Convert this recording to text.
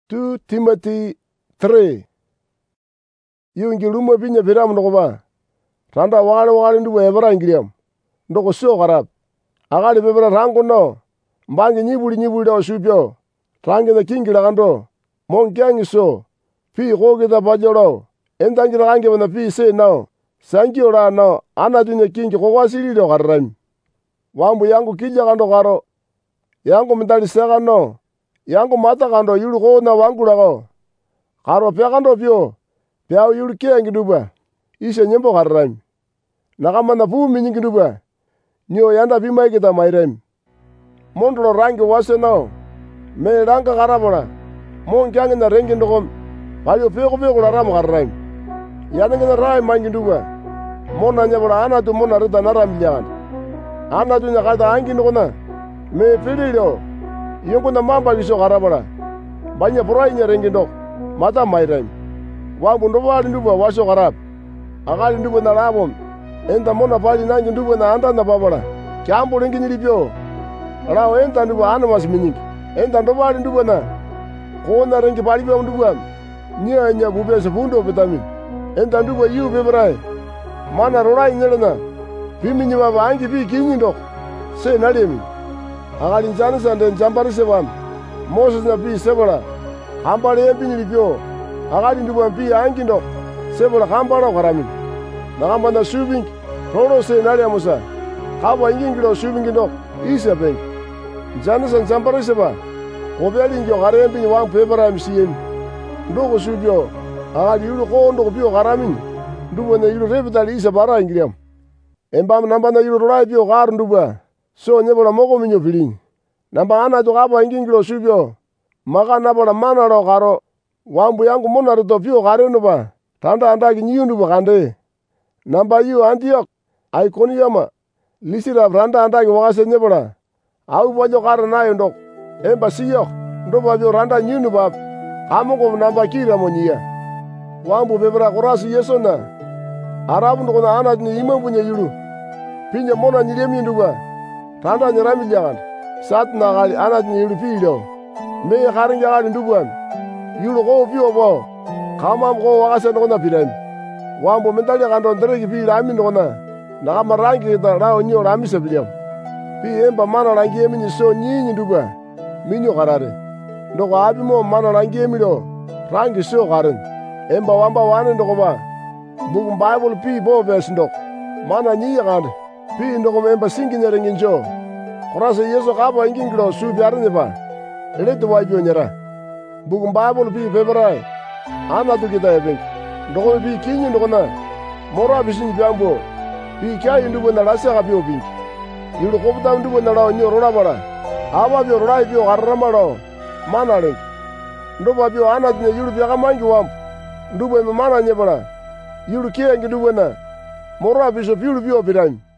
2 Timothy 3. Yungi lumo pinya piram nokoba. Randa wale ndu ebara ingiriam. Ndoko sio garab. Agali bebara rango no. Mbangi nyibuli da shupyo. Rangi na kingira gando. Mongyangi so. Pi goge da bajoro. Endangi rangi wana pi se no. Sangi ora no. Ana dunya kingi kogwasili do garram. Wambu yangu kija gando garo. Yangu mendali sega no. Yangu mata gando yulu go na wangu lago. Karo pia gando pio. Pia yulu kengi duba. Ishe nyembo garram. Nakama na pu minyingi duba. Nyo yanda pima kita mairem. Mondro rangi wase no. Me ranga garabora. Mongyangi na rengi ndokom. Payo peko la ram garram. Yanenge na rai mangi duba. Mona nyabora ana tu mona rita naram nyan. Ana tu nyakata angi ndokona. Me pililo. Yongo na mamba kiso garabora. Banya porai nyarengi ndok. Mata mairem. Wabu ndobali nduba waso garab. Agali nduba na labom. Enta mona pali nangi nduba na anda na babora. Kiambo rengi nyilipyo. Rao enta nduba ana masiminyingi. Enta ndobali nduba na. Kona rengi pali pya nduba. Nya bube se fundo vitamin. Enta nduba yu bebrai. Mana rorai nyelena. Pimi nyiba bangi pi kinyi ndok. Se nalemi. Agali njani sande njambari sebam. Moses na pi sebora. Hambari empi nyilipyo. Agali nduba pi angi ndok. Sebora hambara garamin. Nakamba na shubing. Roro se nalya musa. Kaba ingingiro shubing ndok. Isa peng. Njani san njambari seba. Kobyali ngyo gare empi nyiwang pebara msiyem. Ndoko shubyo. Agali yulu ko ndoko pio garamin. Nduba na yulu repitali isa bara ingiriam. Embam namba na yulu rorai pio garu nduba. So nyebola moko minyo pilin. Namba ana to kaba ingingiro shubyo. Maka nabola mana ro garo. Wambu yangu mona rito pio gare nuba. Tanda andaki nyiyu nduba kande. Namba yu Antioch. Iconium. Lisira randa andaki wakase nyebola. Au bajo gare nayo ndok. Emba siyok. Ndoba pio randa nyiyu nuba. Kamoko namba kira monyia. Wambu bebera korasi yeso na. Arabu ndokona ana ni imam punya yulu. Pinya mona nyiremi nduba. Tanda nyerami jangan. Sat na gali ana ni yulu pilo. Me kharing jangan nduba. Yulu ko pio bo. Kamam ko wakase ndokona pilen. Wambu mentali kando ndereki pi rami ndokona. Nakama rangi kita rao nyo rami sebiliam. Pi emba mana rangi emi ni so nyinyi nduba. Minyo karare. Ndoko abi mo mana rangi emi do. Rangi so karen. Emba wamba wane ndoko ba. Buku Bible pi bo verse ndok. Mana nyi yakande. Pi ndoko memba singi nyerengi njo. Korase yeso kaba ingingiro subi arne ba. Eletu wajio nyera. Buku Bible pi feberai. Ana tu kita ebeng. Ndoko pi kinyi ndoko na. Mora bisinyi biambo. Pi kia yundubo na lase kapi obingi. Yulu koputa ndubo na lao nyo rola bara. Aba pio rola pio garrama lao. Mana lengi. Ndoba pio ana tine yulu pia kamangi wampu. Ndubo eme mana nyebara. Yulu kia ngi ndubo na. Mora biso piulu pio pirami.